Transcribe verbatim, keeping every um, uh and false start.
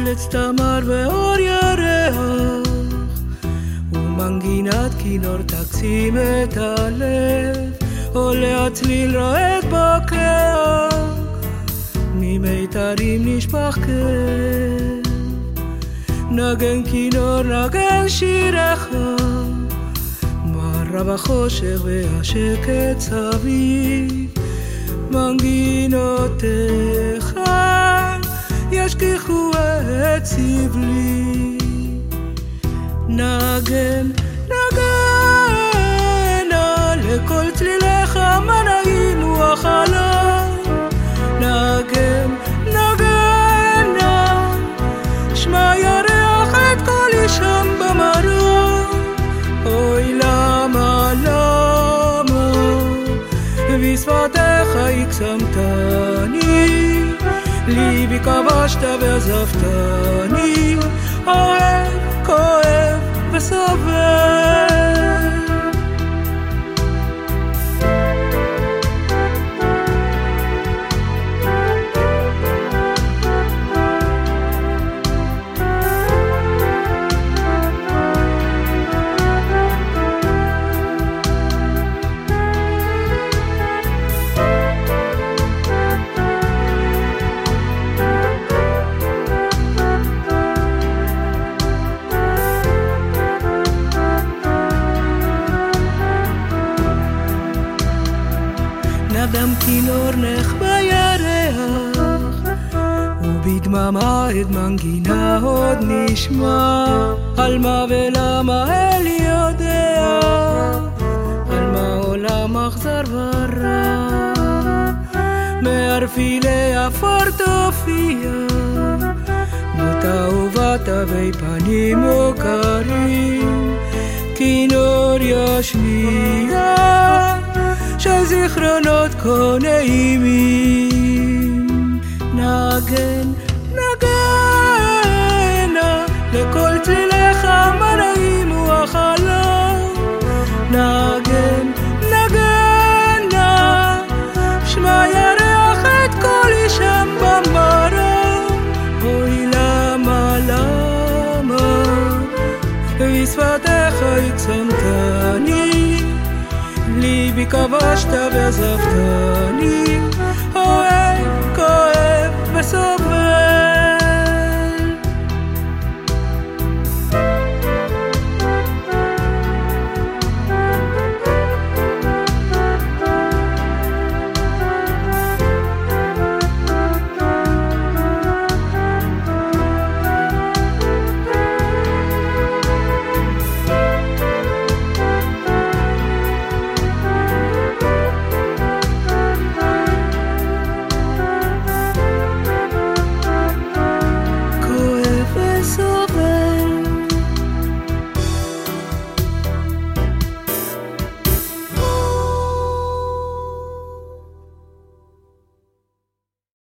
פלץ תמר ואור ירח ומנגינת כינור תקסים את הלב, עולה הצליל רועד בקרח, ממיתרים נשפך כאב. נגן כינור נגן שירך, מרה בחושך והשקט סביב, מנגינותיך ישכחו את סבלי. נגן, נגנה לכל צליליך מנעים החלום. נגן, נגנה שמע ירח את קולי שם במרום. אוי למה, למה בשפתיך הקסמתני, ליבי כבשת ועזבתני, אוהב, כואב וסובל. נדם כינור נך בירח, ובדממה את מנגינה עוד נשמע. על מה ולמה אל יודע, על מה עולם אכזר ורע. מערפילי עפר תופיע, דמות אהובת אבי פנים מוכרים. כינור ישמיע של זיכרונות כה נעימים. נגן, נגנה לכל צליליך מנעים החלום. נגן, נגנה שמע ירח את קולי שם במרום. אוי למה, למה בשפתיך הקסמתני, ליבי כבשת ועזבתני, אוהב, כואב וסובל.